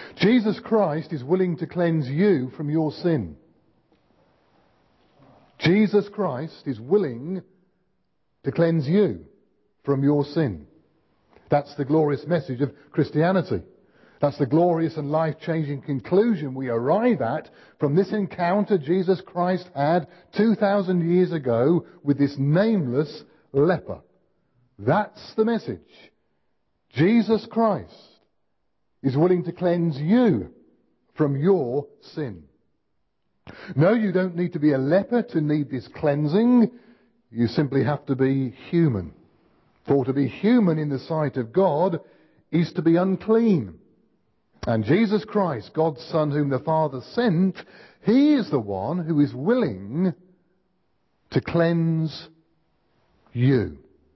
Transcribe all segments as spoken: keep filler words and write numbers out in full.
Jesus Christ is willing to cleanse you from your sin. Jesus Christ is willing to cleanse you from your sin. That's the glorious message of Christianity. That's the glorious and life-changing conclusion we arrive at from this encounter Jesus Christ had two thousand years ago with this nameless leper. That's the message. Jesus Christ is willing to cleanse you from your sin. No, you don't need to be a leper to need this cleansing. You simply have to be human. For to be human in the sight of God is to be unclean. And Jesus Christ, God's Son, whom the Father sent, He is the one who is willing to cleanse you.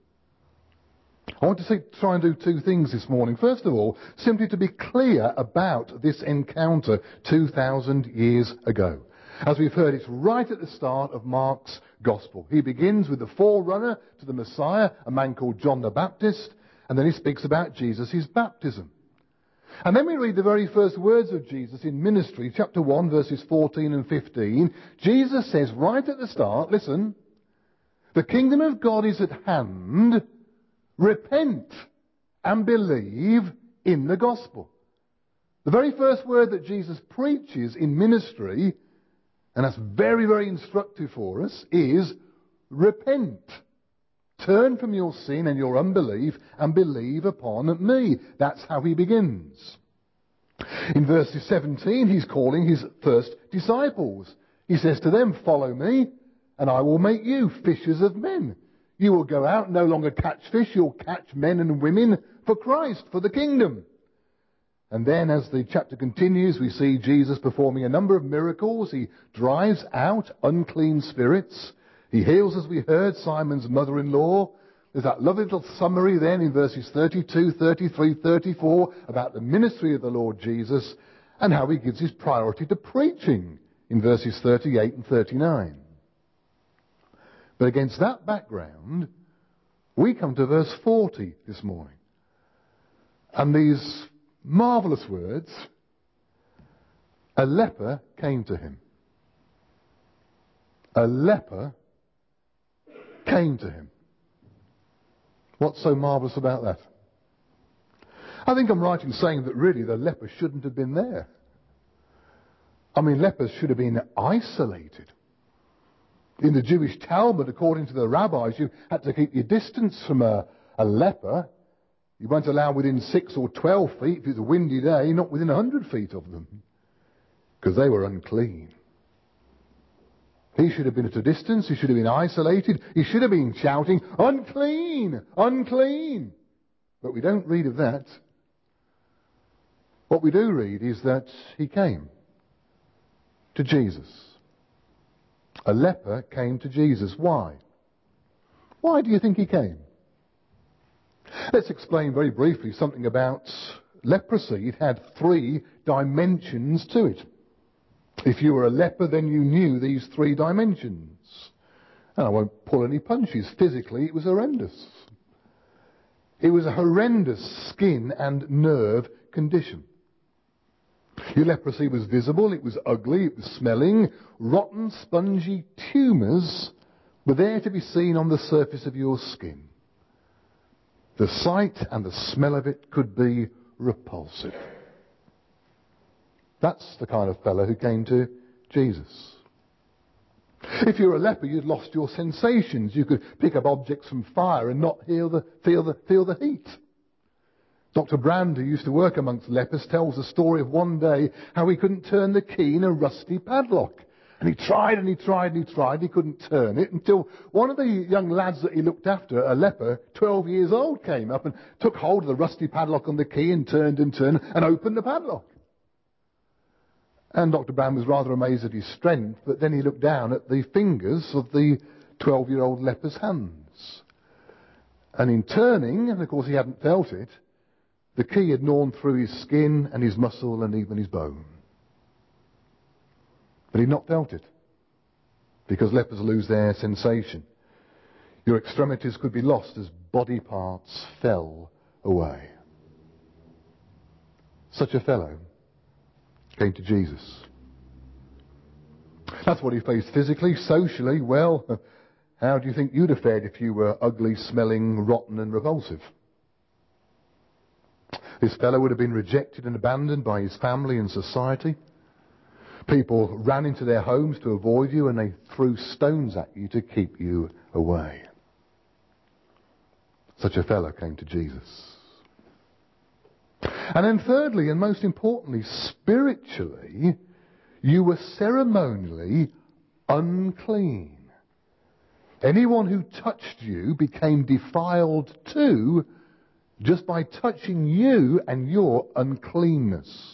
I want to say, try and do two things this morning. First of all, simply to be clear about this encounter two thousand years ago. As we've heard, it's right at the start of Mark's Gospel. He begins with the forerunner to the Messiah, a man called John the Baptist, and then he speaks about Jesus' baptism. And then we read the very first words of Jesus in ministry, chapter one, verses fourteen and fifteen. Jesus says right at the start, listen, the kingdom of God is at hand. Repent and believe in the gospel. The very first word that Jesus preaches in ministry, and that's very, very instructive for us, is repent. Turn from your sin and your unbelief and believe upon me. That's how he begins. In verse seventeen, he's calling his first disciples. He says to them, follow me, and I will make you fishers of men. You will go out, no longer catch fish, you'll catch men and women for Christ, for the kingdom. And then as the chapter continues, we see Jesus performing a number of miracles. He drives out unclean spirits. He heals, as we heard, Simon's mother-in-law. There's that lovely little summary then in verses thirty-two, thirty-three, thirty-four about the ministry of the Lord Jesus and how he gives his priority to preaching in verses thirty-eight and thirty-nine. But against that background, we come to verse forty this morning. And these marvellous words, a leper came to him. A leper came to him. What's so marvellous about that? I think I'm right in saying that really the leper shouldn't have been there. I mean, lepers should have been isolated. In the Jewish Talmud, according to the rabbis, you had to keep your distance from a, a leper. You weren't allowed within six or twelve feet if it was a windy day, not within a hundred feet of them, because they were unclean. He should have been at a distance. He should have been isolated. He should have been shouting, unclean, unclean. But we don't read of that. What we do read is that he came to Jesus. A leper came to Jesus. Why? Why do you think he came? Let's explain very briefly something about leprosy. It had three dimensions to it. If you were a leper, then you knew these three dimensions. And I won't pull any punches. Physically, it was horrendous. It was a horrendous skin and nerve condition. Your leprosy was visible, it was ugly, it was smelling. Rotten, spongy tumours were there to be seen on the surface of your skin. The sight and the smell of it could be repulsive. That's the kind of fellow who came to Jesus. If you were a leper, you'd lost your sensations. You could pick up objects from fire and not feel the, feel the, feel the heat. Doctor Brand, who used to work amongst lepers, tells the story of one day how he couldn't turn the key in a rusty padlock. And he tried and he tried and he tried, he couldn't turn it until one of the young lads that he looked after, a leper, twelve years old, came up and took hold of the rusty padlock on the key and turned and turned and opened the padlock. And Doctor Brand was rather amazed at his strength, but then he looked down at the fingers of the twelve-year-old leper's hands. And in turning, and of course he hadn't felt it, the key had gnawn through his skin and his muscle and even his bone. But he'd not felt it, because lepers lose their sensation. Your extremities could be lost as body parts fell away. Such a fellow came to Jesus. That's what he faced physically. Socially, well, how do you think you'd have fared if you were ugly, smelling, rotten and repulsive? This fellow would have been rejected and abandoned by his family and society. People ran into their homes to avoid you, and they threw stones at you to keep you away. Such a fellow came to Jesus. And then thirdly, and most importantly, spiritually, you were ceremonially unclean. Anyone who touched you became defiled too, just by touching you and your uncleanness.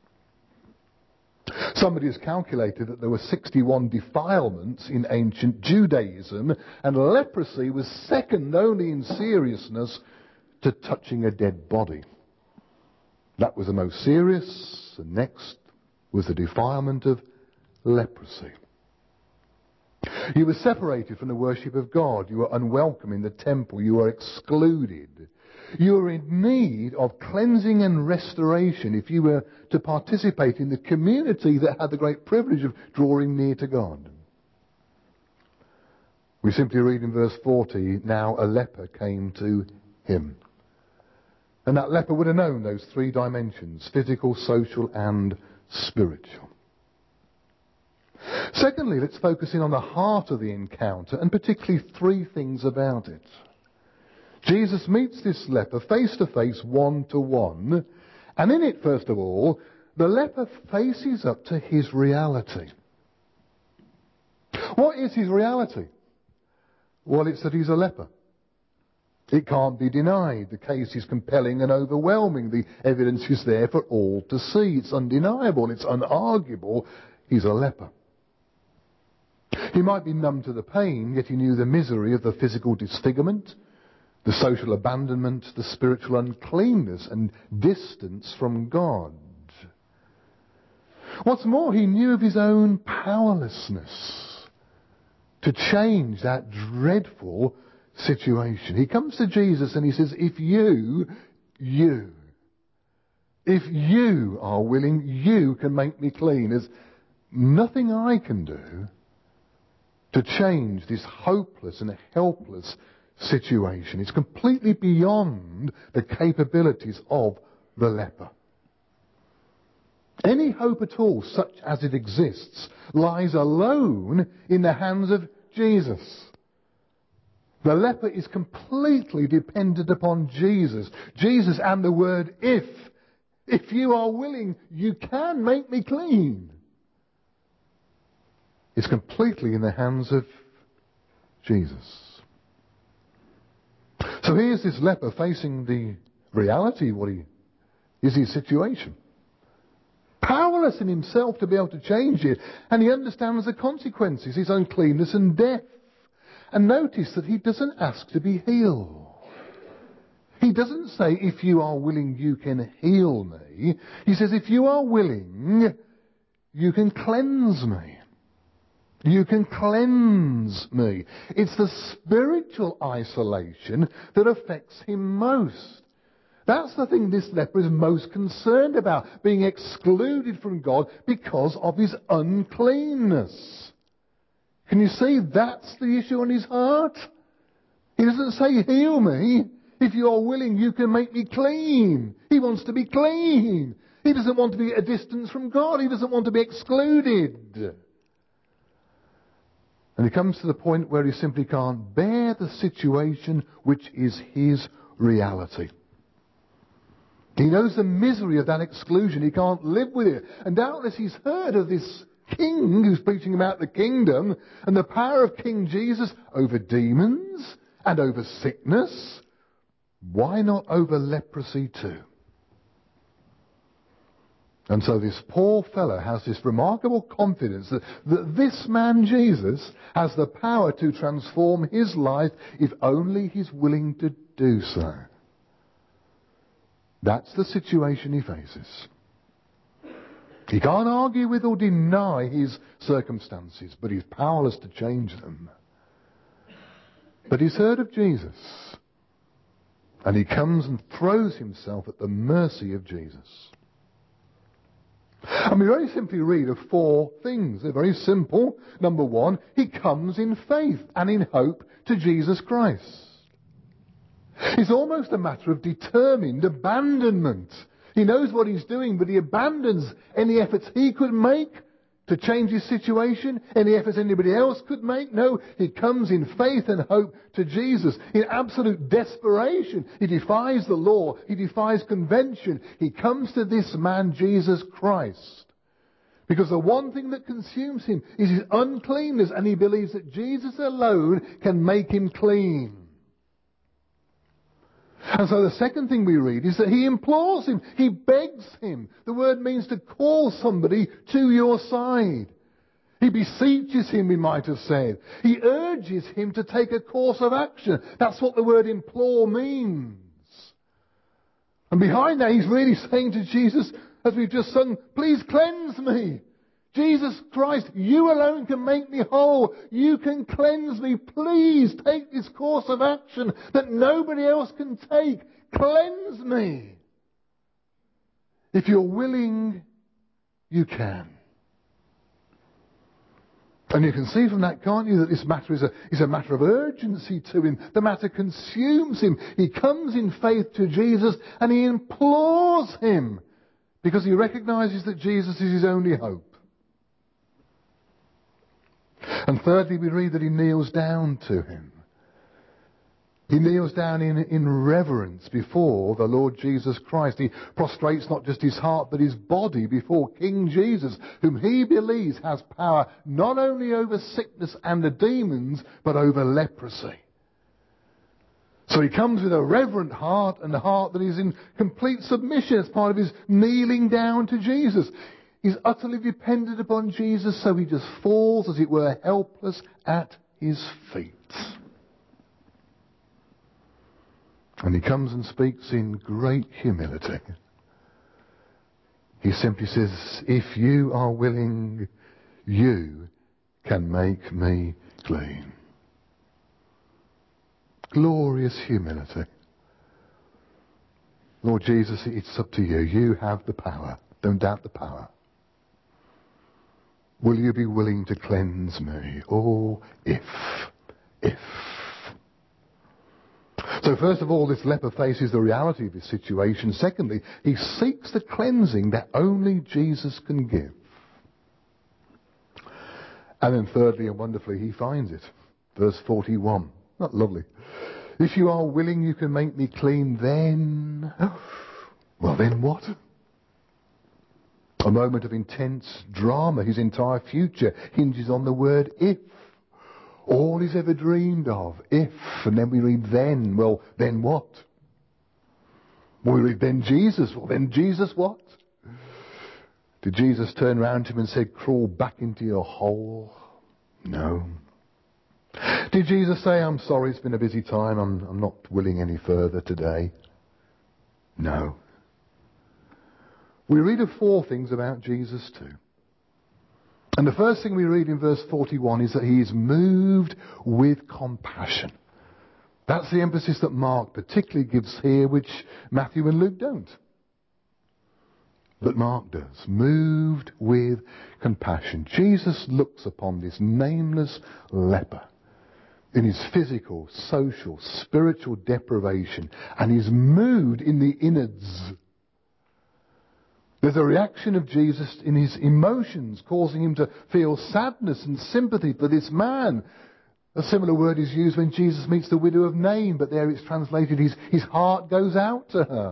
Somebody has calculated that there were sixty-one defilements in ancient Judaism, and leprosy was second only in seriousness to touching a dead body. That was the most serious, and next was the defilement of leprosy. You were separated from the worship of God. You were unwelcome in the temple. You were excluded. You were in need of cleansing and restoration if you were to participate in the community that had the great privilege of drawing near to God. We simply read in verse forty, now a leper came to him. And that leper would have known those three dimensions, physical, social and spiritual. Secondly, let's focus in on the heart of the encounter, and particularly three things about it. Jesus meets this leper face to face, one to one, and in it, first of all, the leper faces up to his reality. What is his reality? Well, it's that he's a leper. It can't be denied. The case is compelling and overwhelming. The evidence is there for all to see. It's undeniable. It's unarguable. He's a leper. He might be numb to the pain, yet he knew the misery of the physical disfigurement, the social abandonment, the spiritual uncleanness and distance from God. What's more, he knew of his own powerlessness to change that dreadful situation. He comes to Jesus and he says, if you, you, if you are willing, you can make me clean. There's nothing I can do to change this hopeless and helpless situation. It's completely beyond the capabilities of the leper. Any hope at all, such as it exists, lies alone in the hands of Jesus. The leper is completely dependent upon Jesus. Jesus and the word if. If you are willing, you can make me clean. It's completely in the hands of Jesus. So here's this leper facing the reality of what he is his situation. Powerless in himself to be able to change it. And he understands the consequences, his uncleanness and death. And notice that he doesn't ask to be healed. He doesn't say, if you are willing, you can heal me. He says, if you are willing, you can cleanse me. You can cleanse me. It's the spiritual isolation that affects him most. That's the thing this leper is most concerned about, being excluded from God because of his uncleanness. Can you see that's the issue on his heart? He doesn't say, heal me. If you are willing, you can make me clean. He wants to be clean. He doesn't want to be at a distance from God. He doesn't want to be excluded. And he comes to the point where he simply can't bear the situation which is his reality. He knows the misery of that exclusion. He can't live with it. And doubtless he's heard of this king who's preaching about the kingdom and the power of King Jesus over demons and over sickness. Why not over leprosy too? And so this poor fellow has this remarkable confidence that, that this man Jesus has the power to transform his life if only he's willing to do so. That's the situation he faces. He can't argue with or deny his circumstances, but he's powerless to change them. But he's heard of Jesus. And he comes and throws himself at the mercy of Jesus. And we very simply read of four things. They're very simple. Number one, he comes in faith and in hope to Jesus Christ. It's almost a matter of determined abandonment. He knows what he's doing, but he abandons any efforts he could make to change his situation, any efforts anybody else could make. No, he comes in faith and hope to Jesus. In absolute desperation, he defies the law, he defies convention. He comes to this man, Jesus Christ. Because the one thing that consumes him is his uncleanness, and he believes that Jesus alone can make him clean. And so the second thing we read is that he implores him. He begs him. The word means to call somebody to your side. He beseeches him, we might have said. He urges him to take a course of action. That's what the word implore means. And behind that, he's really saying to Jesus, as we've just sung, please cleanse me. Jesus Christ, you alone can make me whole. You can cleanse me. Please take this course of action that nobody else can take. Cleanse me. If you're willing, you can. And you can see from that, can't you, that this matter is a, is a matter of urgency to him. The matter consumes him. He comes in faith to Jesus and he implores him because he recognizes that Jesus is his only hope. And thirdly, we read that he kneels down to him. He kneels down in, in reverence before the Lord Jesus Christ. He prostrates not just his heart, but his body before King Jesus, whom he believes has power not only over sickness and the demons, but over leprosy. So he comes with a reverent heart and a heart that is in complete submission as part of his kneeling down to Jesus. He's utterly dependent upon Jesus, so he just falls, as it were, helpless at his feet. And he comes and speaks in great humility. He simply says, if you are willing, you can make me clean. Glorious humility. Lord Jesus, it's up to you. You have the power. Don't doubt the power. Will you be willing to cleanse me? Oh, if, if. So first of all, this leper faces the reality of his situation. Secondly, he seeks the cleansing that only Jesus can give. And then thirdly and wonderfully, he finds it. Verse forty-one. Not lovely. If you are willing, you can make me clean, then... Well, then what? A moment of intense drama. His entire future hinges on the word if. All he's ever dreamed of, if. And then we read then. Well, then what? Well, we read then Jesus. Well, then Jesus what? Did Jesus turn around to him and say, crawl back into your hole? No. Did Jesus say, I'm sorry, it's been a busy time, I'm, I'm not willing any further today? No. We read of four things about Jesus too. And the first thing we read in verse forty-one is that he is moved with compassion. That's the emphasis that Mark particularly gives here, which Matthew and Luke don't. But Mark does. Moved with compassion. Jesus looks upon this nameless leper in his physical, social, spiritual deprivation, and is moved in the innards. There's a reaction of Jesus in his emotions, causing him to feel sadness and sympathy for this man. A similar word is used when Jesus meets the widow of Nain, but there it's translated, his, his heart goes out to her.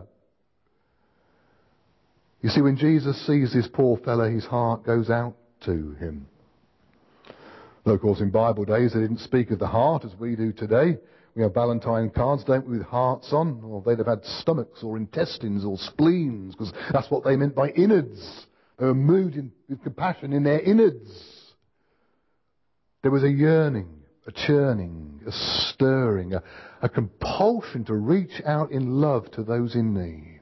You see, when Jesus sees this poor fellow, his heart goes out to him. Though, of course, in Bible days, they didn't speak of the heart as we do today. We have Valentine cards, don't we, with hearts on? Or they'd have had stomachs or intestines or spleens, because that's what they meant by innards. They were moved in, with compassion in their innards. There was a yearning, a churning, a stirring, a, a compulsion to reach out in love to those in need.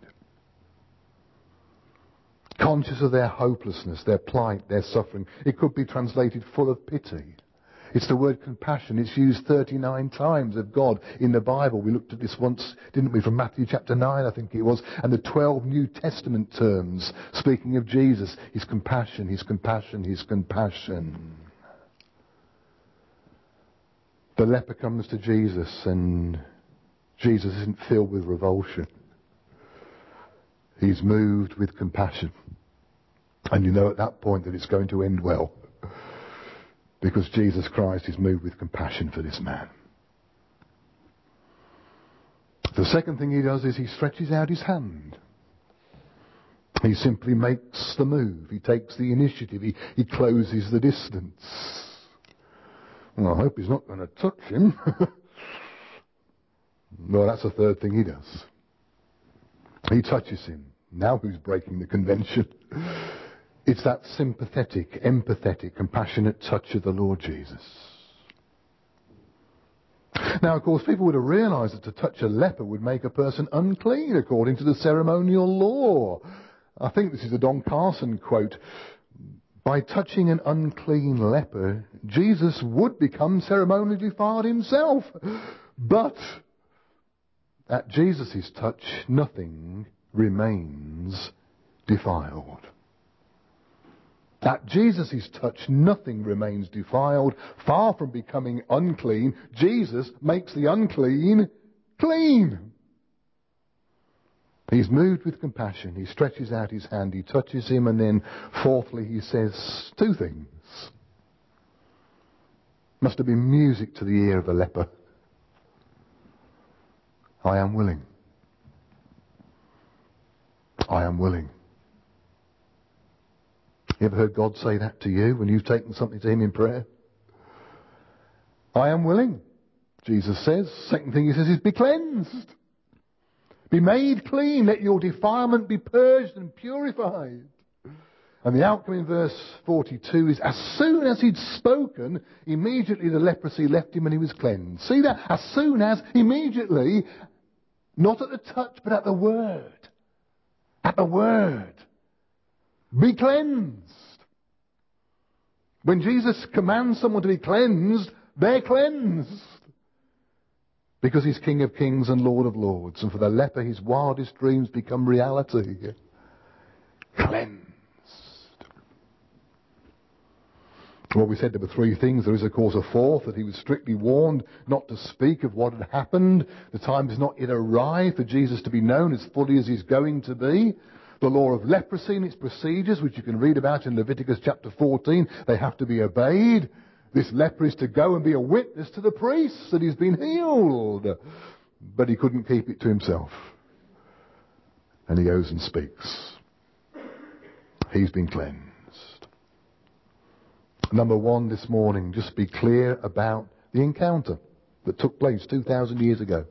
Conscious of their hopelessness, their plight, their suffering. It could be translated full of pity. It's the word compassion. It's used thirty-nine times of God in the Bible. We looked at this once, didn't we, from Matthew chapter nine, I think it was, and the twelve New Testament terms speaking of Jesus. His compassion, his compassion, his compassion. The leper comes to Jesus, and Jesus isn't filled with revulsion. He's moved with compassion. And you know at that point that it's going to end well. Because Jesus Christ is moved with compassion for this man. The second thing he does is he stretches out his hand. He simply makes the move. He takes the initiative. He, he closes the distance. Well, I hope he's not going to touch him. Well, that's the third thing he does. He touches him. Now who's breaking the convention? It's that sympathetic, empathetic, compassionate touch of the Lord Jesus. Now, of course, people would have realized that to touch a leper would make a person unclean according to the ceremonial law. I think this is a Don Carson quote. By touching an unclean leper, Jesus would become ceremonially defiled himself. But at Jesus' touch, nothing remains defiled. At Jesus' touch, nothing remains defiled. Far from becoming unclean, Jesus makes the unclean clean. He's moved with compassion. He stretches out his hand. He touches him. And then, fourthly, he says two things. Must have been music to the ear of the leper. I am willing. I am willing. You ever heard God say that to you when you've taken something to him in prayer? I am willing, Jesus says. Second thing he says is be cleansed. Be made clean. Let your defilement be purged and purified. And the outcome in verse forty-two is as soon as he'd spoken, immediately the leprosy left him and he was cleansed. See that? As soon as, immediately, not at the touch, but at the word. At the word. Be cleansed. When Jesus commands someone to be cleansed, they're cleansed. Because he's King of Kings and Lord of Lords. And for the leper, his wildest dreams become reality. Cleansed. Well, we said there were three things. There is, of course, a fourth, that he was strictly warned not to speak of what had happened. The time has not yet arrived for Jesus to be known as fully as he's going to be. The law of leprosy and its procedures, which you can read about in Leviticus chapter fourteen, they have to be obeyed. This leper is to go and be a witness to the priests that he's been healed. But he couldn't keep it to himself. And he goes and speaks. He's been cleansed. Number one this morning, just be clear about the encounter that took place two thousand years ago.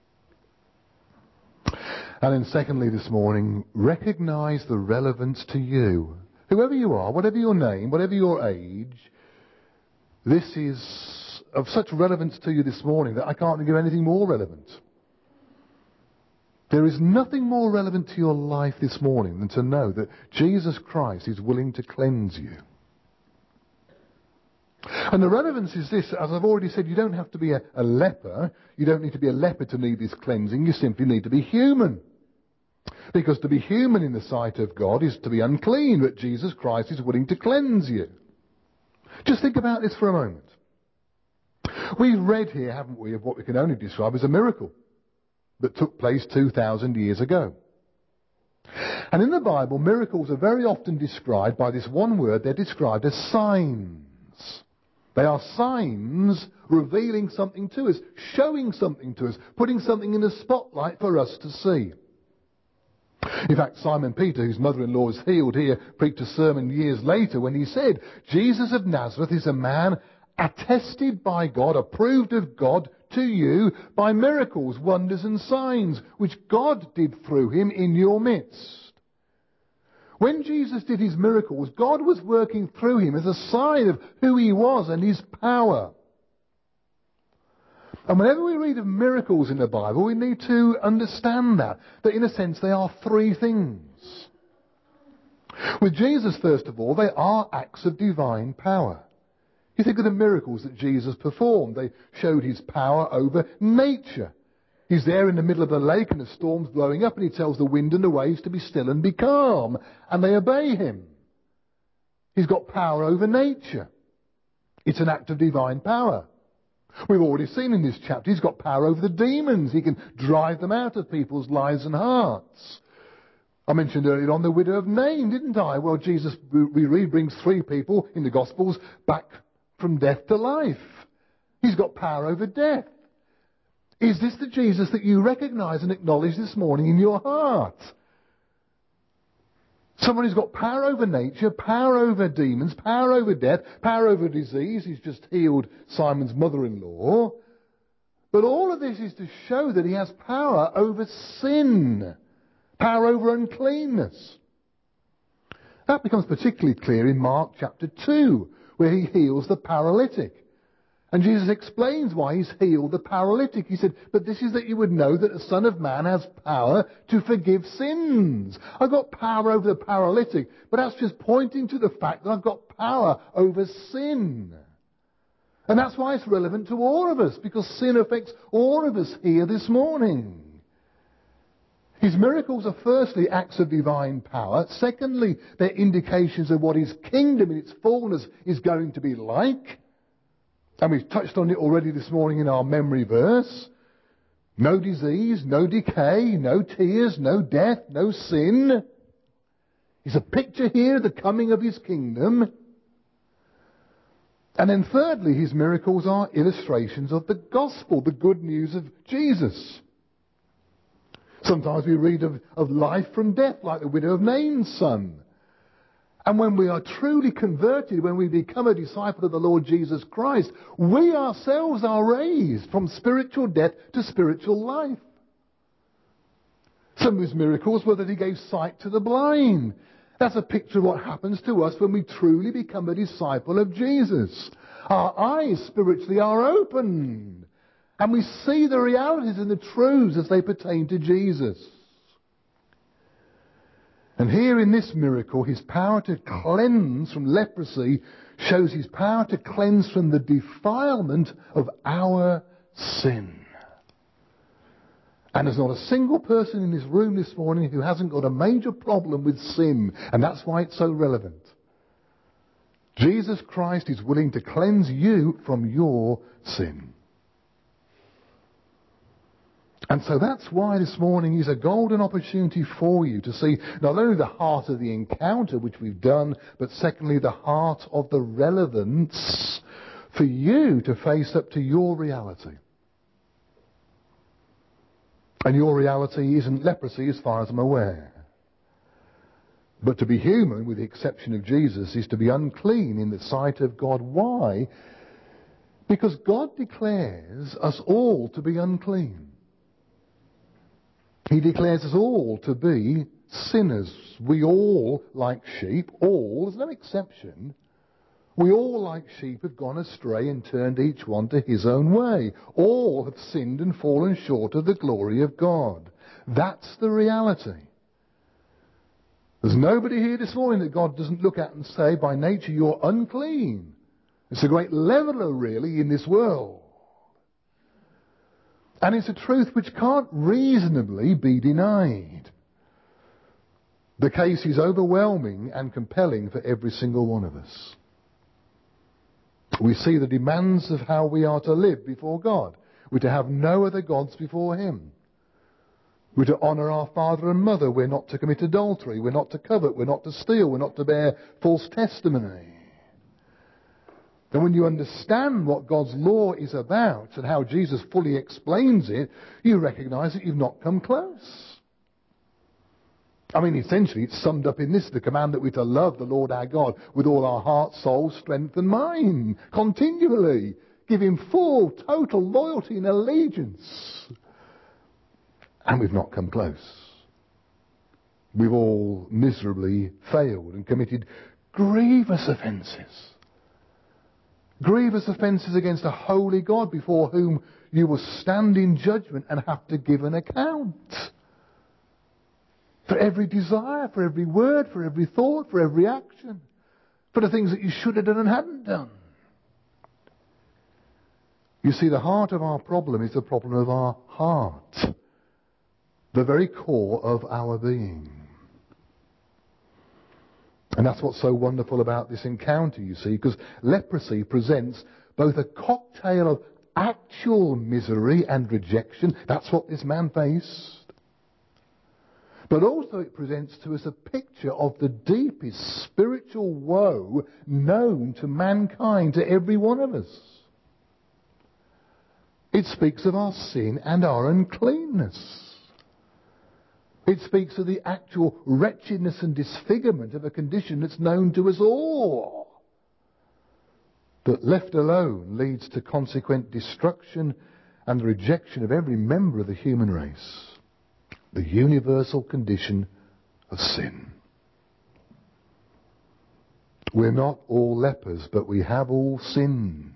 And then secondly this morning, recognize the relevance to you. Whoever you are, whatever your name, whatever your age, this is of such relevance to you this morning that I can't think of anything more relevant. There is nothing more relevant to your life this morning than to know that Jesus Christ is willing to cleanse you. And the relevance is this, as I've already said, you don't have to be a, a leper. You don't need to be a leper to need this cleansing. You simply need to be human. Because to be human in the sight of God is to be unclean, but Jesus Christ is willing to cleanse you. Just think about this for a moment. We've read here, haven't we, of what we can only describe as a miracle that took place two thousand years ago. And in the Bible, miracles are very often described by this one word. They're described as signs. They are signs revealing something to us, showing something to us, putting something in the spotlight for us to see. In fact, Simon Peter, whose mother-in-law was healed here, preached a sermon years later when he said, Jesus of Nazareth is a man attested by God, approved of God to you by miracles, wonders and signs, which God did through him in your midst. When Jesus did his miracles, God was working through him as a sign of who he was and his power. And whenever we read of miracles in the Bible, we need to understand that, that in a sense they are three things. With Jesus, first of all, they are acts of divine power. You think of the miracles that Jesus performed. They showed his power over nature. He's there in the middle of the lake and the storm's blowing up and he tells the wind and the waves to be still and be calm. And they obey him. He's got power over nature. It's an act of divine power. We've already seen in this chapter he's got power over the demons. He can drive them out of people's lives and hearts. I mentioned earlier on the widow of Nain, didn't I? Well, Jesus, we read, brings three people in the Gospels back from death to life. He's got power over death. Is this the Jesus that you recognize and acknowledge this morning in your heart? Someone who's got power over nature, power over demons, power over death, power over disease. He's just healed Simon's mother-in-law. But all of this is to show that he has power over sin, power over uncleanness. That becomes particularly clear in Mark chapter two, where he heals the paralytic. And Jesus explains why he's healed the paralytic. He said, but this is that you would know that the Son of Man has power to forgive sins. I've got power over the paralytic, but that's just pointing to the fact that I've got power over sin. And that's why it's relevant to all of us, because sin affects all of us here this morning. His miracles are firstly acts of divine power. Secondly, they're indications of what his kingdom in its fullness is going to be like. And we've touched on it already this morning in our memory verse. No disease, no decay, no tears, no death, no sin. It's a picture here of the coming of his kingdom. And then thirdly, his miracles are illustrations of the gospel, the good news of Jesus. Sometimes we read of, of life from death, like the widow of Nain's son. And when we are truly converted, when we become a disciple of the Lord Jesus Christ, we ourselves are raised from spiritual death to spiritual life. Some of his miracles were that he gave sight to the blind. That's a picture of what happens to us when we truly become a disciple of Jesus. Our eyes spiritually are opened. And we see the realities and the truths as they pertain to Jesus. And here in this miracle, his power to cleanse from leprosy shows his power to cleanse from the defilement of our sin. And there's not a single person in this room this morning who hasn't got a major problem with sin. And that's why it's so relevant. Jesus Christ is willing to cleanse you from your sin. And so that's why this morning is a golden opportunity for you to see not only the heart of the encounter, which we've done, but secondly, the heart of the relevance for you to face up to your reality. And your reality isn't leprosy as far as I'm aware. But to be human, with the exception of Jesus, is to be unclean in the sight of God. Why? Because God declares us all to be unclean. He declares us all to be sinners. We all, like sheep, all, there's no exception, we all, like sheep, have gone astray and turned each one to his own way. All have sinned and fallen short of the glory of God. That's the reality. There's nobody here this morning that God doesn't look at and say, by nature you're unclean. It's a great leveler, really, in this world. And it's a truth which can't reasonably be denied. The case is overwhelming and compelling for every single one of us. We see the demands of how we are to live before God. We're to have no other gods before him. We're to honour our father and mother. We're not to commit adultery. We're not to covet. We're not to steal. We're not to bear false testimony. And when you understand what God's law is about and how Jesus fully explains it, you recognise that you've not come close. I mean, essentially, it's summed up in this, the command that we're to love the Lord our God with all our heart, soul, strength and mind, continually. Give him full, total loyalty and allegiance. And we've not come close. We've all miserably failed and committed grievous offences. Grievous offences against a holy God before whom you will stand in judgment and have to give an account. For every desire, for every word, for every thought, for every action. For the things that you should have done and hadn't done. You see, the heart of our problem is the problem of our heart, the very core of our being. And that's what's so wonderful about this encounter, you see, because leprosy presents both a cocktail of actual misery and rejection. That's what this man faced. But also it presents to us a picture of the deepest spiritual woe known to mankind, to every one of us. It speaks of our sin and our uncleanness. It speaks of the actual wretchedness and disfigurement of a condition that's known to us all, that left alone leads to consequent destruction and the rejection of every member of the human race. The universal condition of sin. We're not all lepers, but we have all sinned.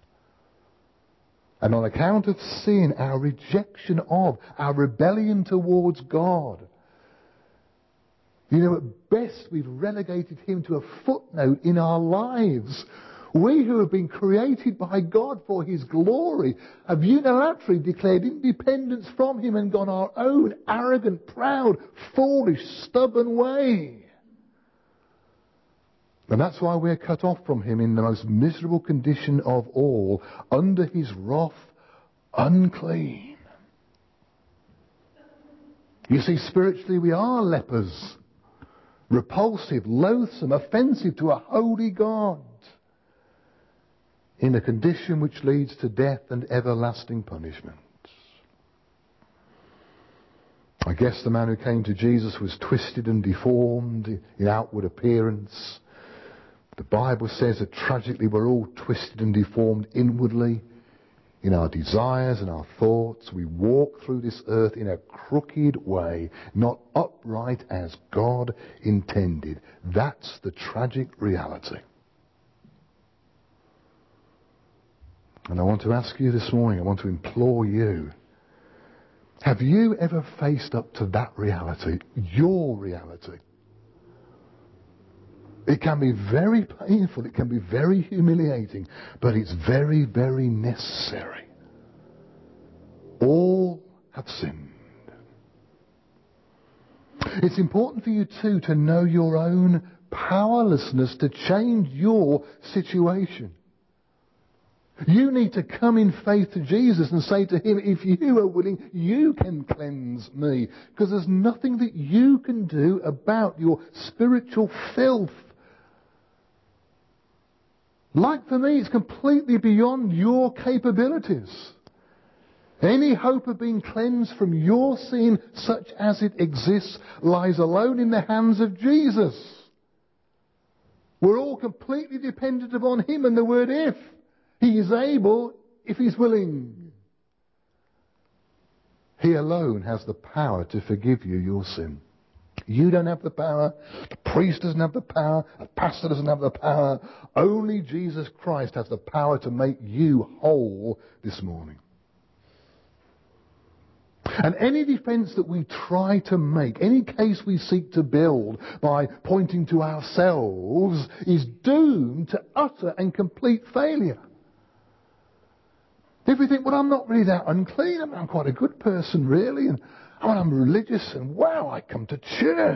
And on account of sin, our rejection of, our rebellion towards God, you know, at best we've relegated him to a footnote in our lives. We who have been created by God for his glory have unilaterally declared independence from him and gone our own arrogant, proud, foolish, stubborn way. And that's why we're cut off from him in the most miserable condition of all, under his wrath, unclean. You see, spiritually we are lepers, repulsive, loathsome, offensive to a holy God, in a condition which leads to death and everlasting punishment. I guess the man who came to Jesus was twisted and deformed in outward appearance. The Bible says that tragically we're all twisted and deformed inwardly in our desires and our thoughts. We walk through this earth in a crooked way, not upright as God intended. That's the tragic reality. And I want to ask you this morning, I want to implore you, have you ever faced up to that reality, your reality? It can be very painful, it can be very humiliating, but it's very, very necessary. All have sinned. It's important for you too to know your own powerlessness to change your situation. You need to come in faith to Jesus and say to him, if you are willing, you can cleanse me. Because there's nothing that you can do about your spiritual filth. Like for me, it's completely beyond your capabilities. Any hope of being cleansed from your sin, such as it exists, lies alone in the hands of Jesus. We're all completely dependent upon him, and the word if. He is able if he's willing. He alone has the power to forgive you your sin. You don't have the power. The priest doesn't have the power. The pastor doesn't have the power. Only Jesus Christ has the power to make you whole this morning. And any defense that we try to make, any case we seek to build by pointing to ourselves, is doomed to utter and complete failure. If we think, well, I'm not really that unclean, I mean, I'm quite a good person, really, and oh, I'm religious, and wow, I come to church.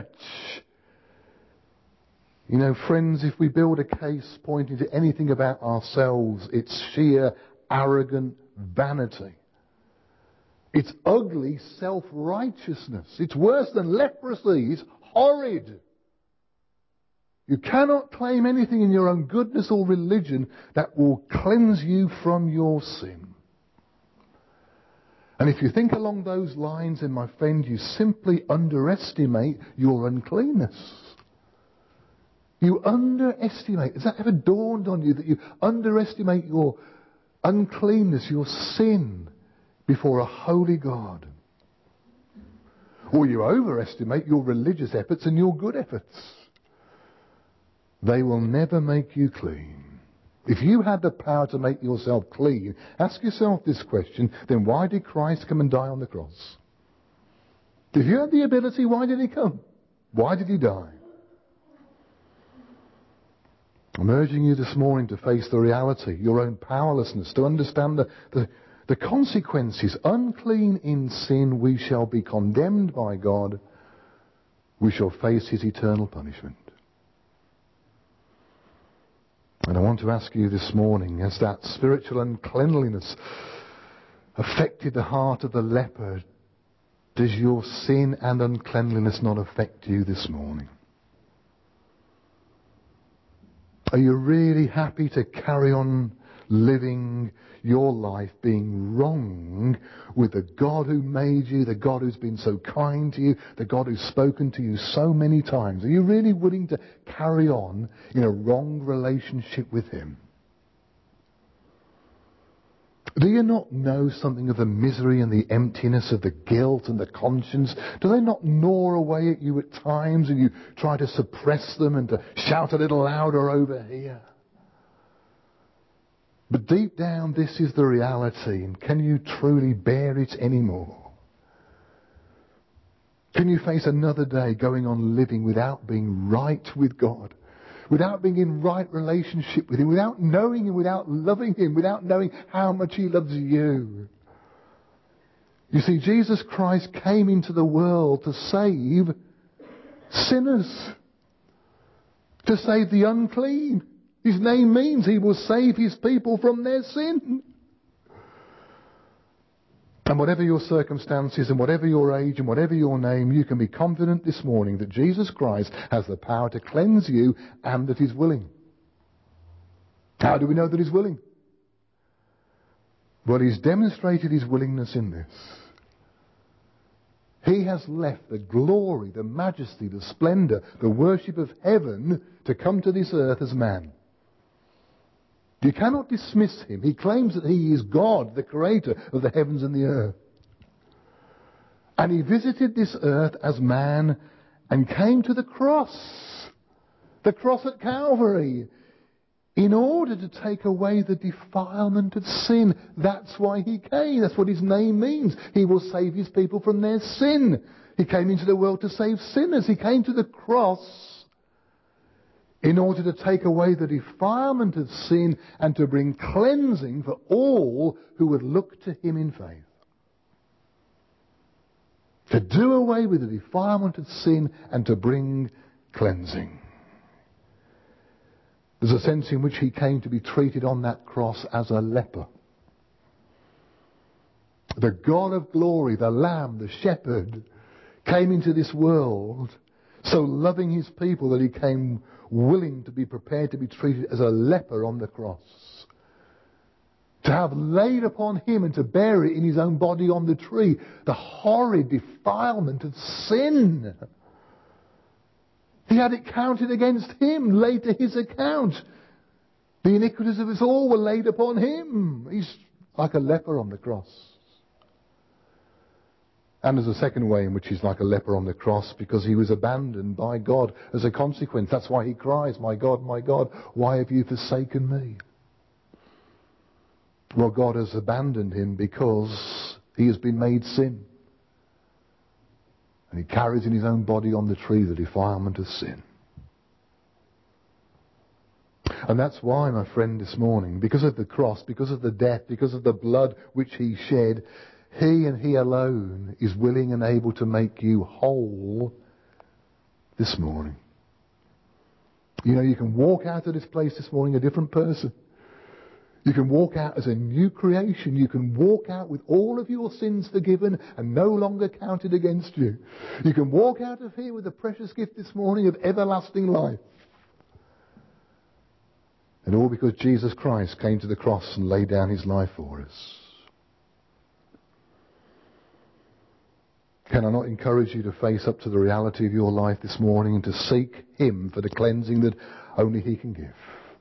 You know, friends, if we build a case pointing to anything about ourselves, it's sheer arrogant vanity. It's ugly self-righteousness. It's worse than leprosy. It's horrid. You cannot claim anything in your own goodness or religion that will cleanse you from your sin. And if you think along those lines, then my friend, you simply underestimate your uncleanness. You underestimate. Has that ever dawned on you that you underestimate your uncleanness, your sin, before a holy God? Or you overestimate your religious efforts and your good efforts. They will never make you clean. If you had the power to make yourself clean, ask yourself this question, then why did Christ come and die on the cross? If you had the ability, why did he come? Why did he die? I'm urging you this morning to face the reality, your own powerlessness, to understand the, the, the consequences. Unclean in sin, we shall be condemned by God. We shall face his eternal punishment. And I want to ask you this morning, has that spiritual uncleanliness affected the heart of the leper? Does your sin and uncleanliness not affect you this morning? Are you really happy to carry on living your life being wrong with the God who made you, the God who's been so kind to you, the God who's spoken to you so many times? Are you really willing to carry on in a wrong relationship with him? Do you not know something of the misery and the emptiness of the guilt and the conscience? Do they not gnaw away at you at times and you try to suppress them and to shout a little louder over here? But deep down, this is the reality, and can you truly bear it anymore? Can you face another day going on living without being right with God? Without being in right relationship with him, without knowing him, without loving him, without knowing how much he loves you. You see, Jesus Christ came into the world to save sinners, to save the unclean. His name means he will save his people from their sin. And whatever your circumstances and whatever your age and whatever your name, you can be confident this morning that Jesus Christ has the power to cleanse you and that he's willing. How do we know that he's willing? Well, he's demonstrated his willingness in this. He has left the glory, the majesty, the splendor, the worship of heaven to come to this earth as man. You cannot dismiss him. He claims that he is God, the creator of the heavens and the earth. And he visited this earth as man and came to the cross, the cross at Calvary, in order to take away the defilement of sin. That's why he came. That's what his name means. He will save his people from their sin. He came into the world to save sinners. He came to the cross in order to take away the defilement of sin and to bring cleansing for all who would look to him in faith. To do away with the defilement of sin and to bring cleansing. There's a sense in which he came to be treated on that cross as a leper. The God of glory, the Lamb, the Shepherd, came into this world so loving his people that he came willing to be prepared to be treated as a leper on the cross. To have laid upon him and to bear it in his own body on the tree, the horrid defilement of sin. He had it counted against him, laid to his account. The iniquities of us all were laid upon him. He's like a leper on the cross. And there's a second way in which he's like a leper on the cross, because he was abandoned by God as a consequence. That's why he cries, "My God, my God, why have you forsaken me?" Well, God has abandoned him because he has been made sin. And he carries in his own body on the tree the defilement of sin. And that's why, my friend, this morning, because of the cross, because of the death, because of the blood which he shed, he and he alone is willing and able to make you whole this morning. You know, you can walk out of this place this morning a different person. You can walk out as a new creation. You can walk out with all of your sins forgiven and no longer counted against you. You can walk out of here with the precious gift this morning of everlasting life. And all because Jesus Christ came to the cross and laid down his life for us. Can I not encourage you to face up to the reality of your life this morning and to seek him for the cleansing that only he can give?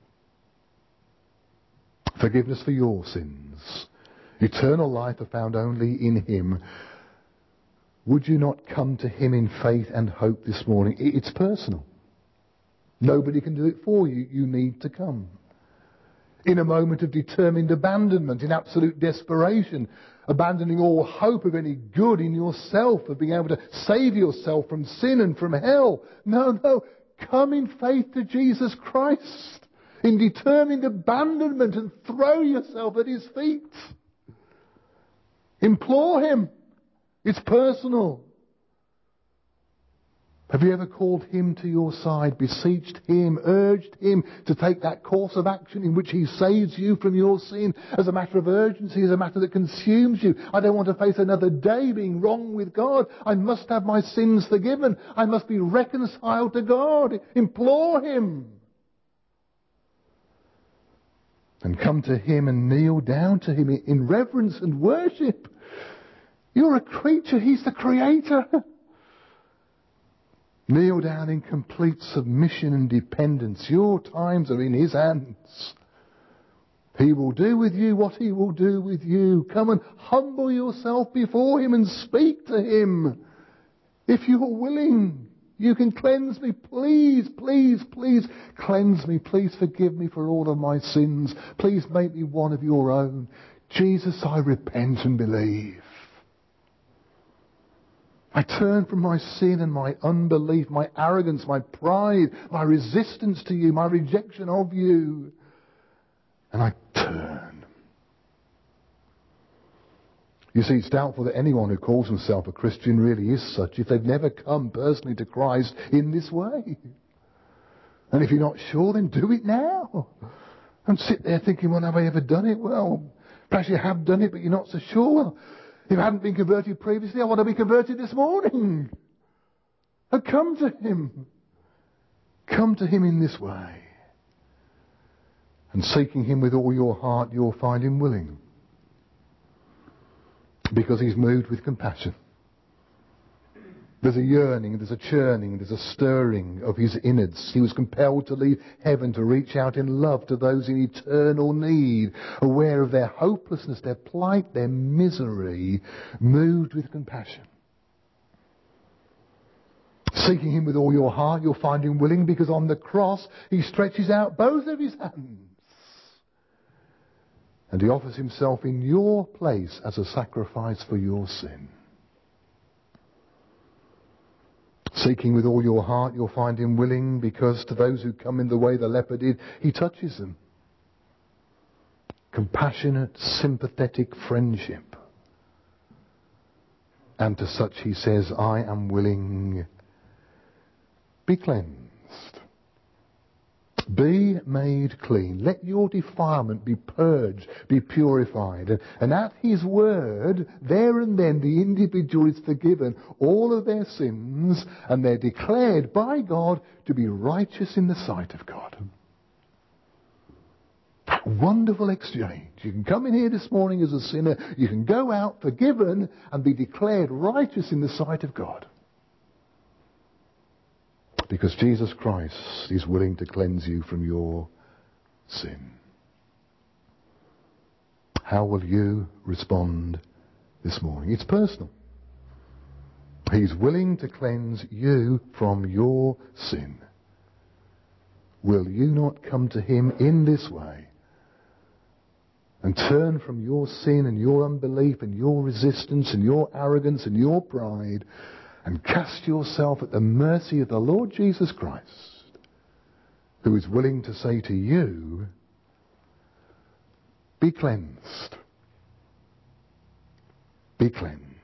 Forgiveness for your sins. Eternal life are found only in him. Would you not come to him in faith and hope this morning? It's personal. Nobody can do it for you. You need to come. In a moment of determined abandonment, in absolute desperation, abandoning all hope of any good in yourself, of being able to save yourself from sin and from hell. No, no. Come in faith to Jesus Christ. in determined abandonment and throw yourself at his feet. Implore him. It's personal. Have you ever called him to your side, beseeched him, urged him to take that course of action in which he saves you from your sin as a matter of urgency, as a matter that consumes you? I don't want to face another day being wrong with God. I must have my sins forgiven. I must be reconciled to God. Implore him. And come to him and kneel down to him in reverence and worship. You're a creature. He's the creator. Kneel down in complete submission and dependence. Your times are in his hands. He will do with you what he will do with you. Come and humble yourself before him and speak to him. If you are willing, you can cleanse me. Please, please, please cleanse me. Please forgive me for all of my sins. Please make me one of your own. Jesus, I repent and believe. I turn from my sin and my unbelief, my arrogance, my pride, my resistance to you, my rejection of you. And I turn. You see, it's doubtful that anyone who calls himself a Christian really is such if they've never come personally to Christ in this way. And if you're not sure, then do it now. Don't sit there thinking, well, have I ever done it? Well, perhaps you have done it, but you're not so sure. Well, if I hadn't been converted previously, I want to be converted this morning. And come to him. Come to him in this way. And seeking him with all your heart, you'll find him willing. Because he's moved with compassion. There's a yearning, there's a churning, there's a stirring of his innards. He was compelled to leave heaven to reach out in love to those in eternal need, aware of their hopelessness, their plight, their misery, moved with compassion. Seeking him with all your heart, you'll find him willing, because on the cross he stretches out both of his hands. And he offers himself in your place as a sacrifice for your sin. Seeking with all your heart, you'll find him willing, because to those who come in the way the leper did, he touches them. Compassionate, sympathetic friendship. And to such he says, I am willing. Be cleansed. Be made clean. Let your defilement be purged, be purified. And, and at his word, there and then the individual is forgiven all of their sins, and they're declared by God to be righteous in the sight of God. Wonderful exchange. You can come in here this morning as a sinner. You can go out forgiven and be declared righteous in the sight of God. Because Jesus Christ is willing to cleanse you from your sin. How will you respond this morning? It's personal. He's willing to cleanse you from your sin. Will you not come to him in this way and turn from your sin and your unbelief and your resistance and your arrogance and your pride and cast yourself at the mercy of the Lord Jesus Christ, who is willing to say to you, be cleansed. Be cleansed.